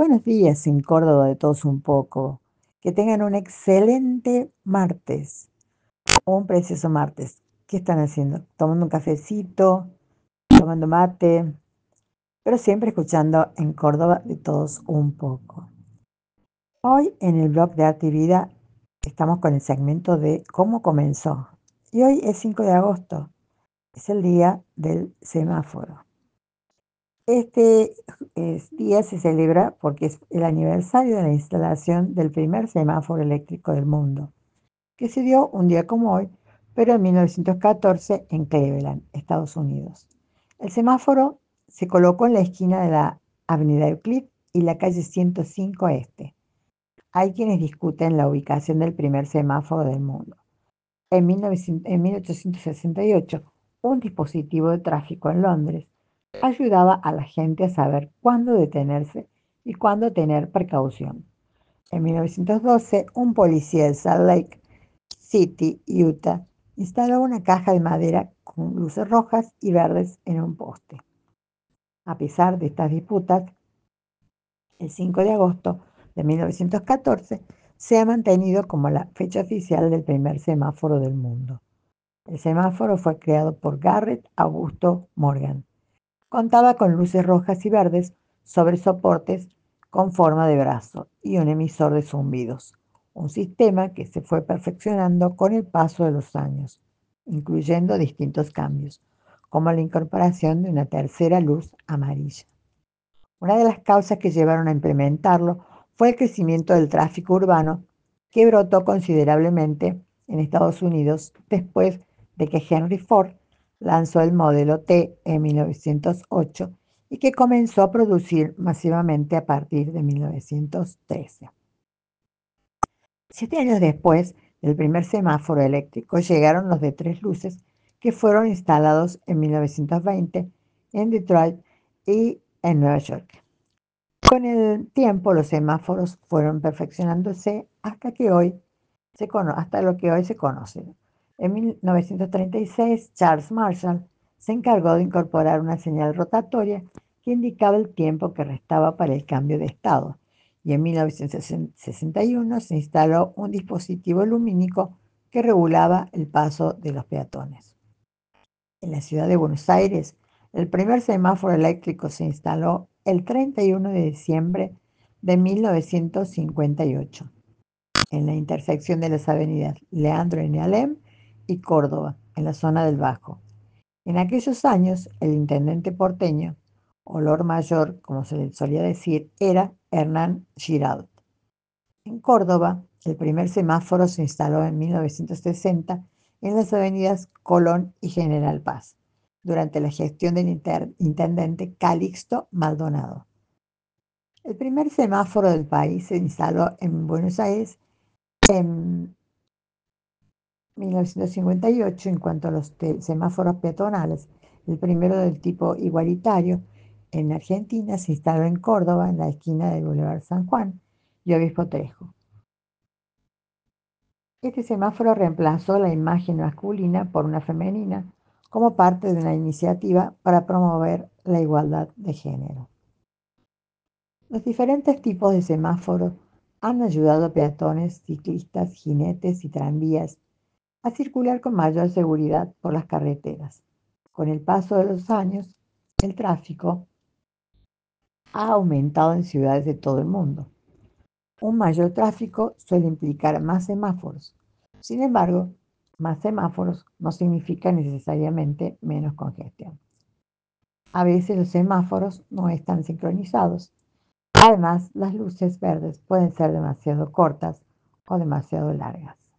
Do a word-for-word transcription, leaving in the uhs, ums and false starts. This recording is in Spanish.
Buenos días en Córdoba de todos un poco. Que tengan un excelente martes, o un precioso martes. ¿Qué están haciendo? Tomando un cafecito, tomando mate, pero siempre escuchando en Córdoba de todos un poco. Hoy en el blog de Arte y Vida estamos con el segmento de cómo comenzó. Y hoy es cinco de agosto, es el día del semáforo. Este eh, día se celebra porque es el aniversario de la instalación del primer semáforo eléctrico del mundo, que se dio un día como hoy, pero en mil novecientos catorce en Cleveland, Estados Unidos. El semáforo se colocó en la esquina de la Avenida Euclid y la calle ciento cinco Este. Hay quienes discuten la ubicación del primer semáforo del mundo. En, mil novecientos, en mil ochocientos sesenta y ocho, un dispositivo de tráfico en Londres ayudaba a la gente a saber cuándo detenerse y cuándo tener precaución. En mil novecientos doce, un policía de Salt Lake City, Utah, instaló una caja de madera con luces rojas y verdes en un poste. A pesar de estas disputas, el cinco de agosto de mil novecientos catorce se ha mantenido como la fecha oficial del primer semáforo del mundo. El semáforo fue creado por Garrett Augusto Morgan. Contaba con luces rojas y verdes sobre soportes con forma de brazo y un emisor de zumbidos, un sistema que se fue perfeccionando con el paso de los años, incluyendo distintos cambios, como la incorporación de una tercera luz amarilla. Una de las causas que llevaron a implementarlo fue el crecimiento del tráfico urbano, que brotó considerablemente en Estados Unidos después de que Henry Ford lanzó el modelo T en mil novecientos ocho y que comenzó a producir masivamente a partir de mil novecientos trece. Siete años después del primer semáforo eléctrico llegaron los de tres luces, que fueron instalados en mil novecientos veinte en Detroit y en Nueva York. Con el tiempo los semáforos fueron perfeccionándose hasta que hoy se cono- hasta lo que hoy se conoce. En mil novecientos treinta y seis, Charles Marshall se encargó de incorporar una señal rotatoria que indicaba el tiempo que restaba para el cambio de estado, y en mil novecientos sesenta y uno se instaló un dispositivo lumínico que regulaba el paso de los peatones. En la ciudad de Buenos Aires, el primer semáforo eléctrico se instaló el treinta y uno de diciembre de mil novecientos cincuenta y ocho, en la intersección de las avenidas Leandro y Alem y Córdoba, en la zona del Bajo. En aquellos años, el intendente porteño, o Lord Mayor, como se le solía decir, era Hernán Giraud. En Córdoba, el primer semáforo se instaló en mil novecientos sesenta en las avenidas Colón y General Paz, durante la gestión del inter- intendente Calixto Maldonado. El primer semáforo del país se instaló en Buenos Aires en mil novecientos cincuenta y ocho. En cuanto a los te- semáforos peatonales, el primero del tipo igualitario en Argentina se instaló en Córdoba, en la esquina del Boulevard San Juan y Obispo Trejo. Este semáforo reemplazó la imagen masculina por una femenina como parte de una iniciativa para promover la igualdad de género. Los diferentes tipos de semáforos han ayudado a peatones, ciclistas, jinetes y tranvías a circular con mayor seguridad por las carreteras. Con el paso de los años, el tráfico ha aumentado en ciudades de todo el mundo. Un mayor tráfico suele implicar más semáforos. Sin embargo, más semáforos no significa necesariamente menos congestión. A veces los semáforos no están sincronizados. Además, las luces verdes pueden ser demasiado cortas o demasiado largas.